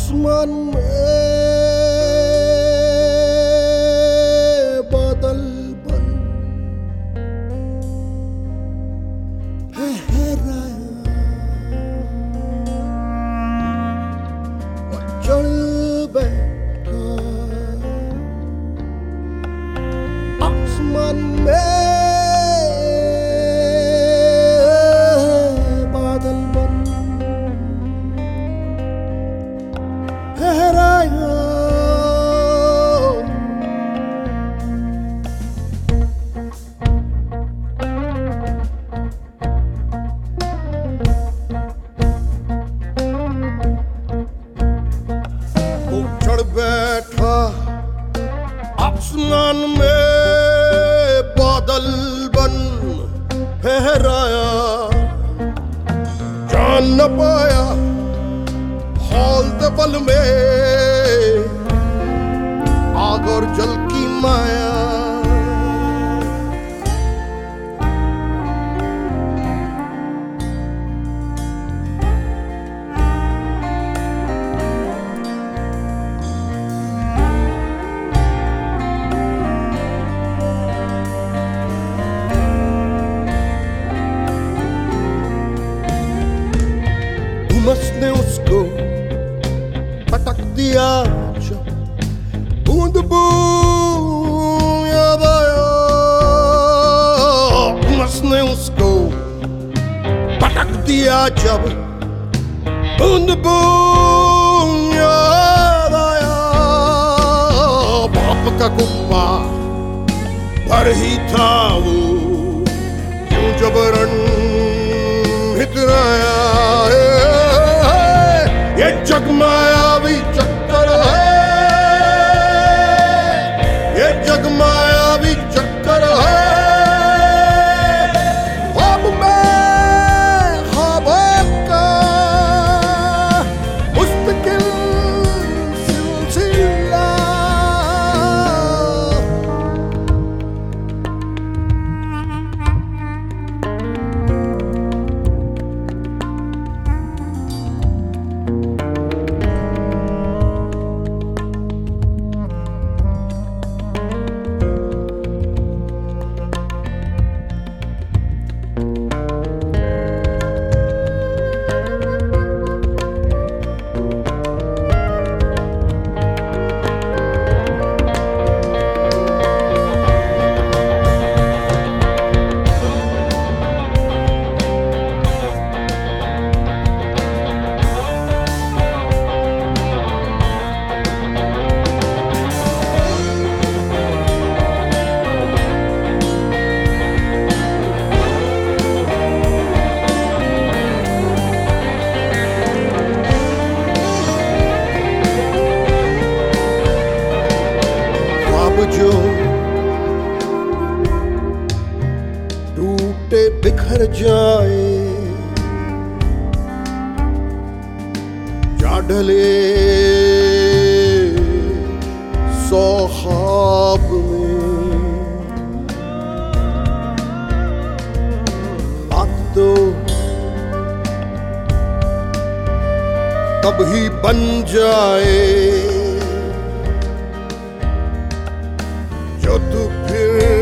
आसमान में बादल बन फहराया और चढ़ बैठा आसमान में बादल बन फहराया वो चढ़ बैठा आसमान में बादल बन फहराया जान न पाया हौल दबल में आग और जल की माया उमस ने उसको पटक दिया जब बूंद बूंद याद आया उमस ने उसको पटक दिया जब बूंद बूंद याद आया बाप का कुप्पा भर ही था वो क्यों जबरन हितराया ये जगमायावी चक्कर है ये जगमायावी चक्कर है ख्वाब में ख्वाबों का मुस्तकिल सिलसिला जो टूटे बिखर जाए जा ढले सौ ख्वाब में बात तो तब ही बन जाए जो तू फिर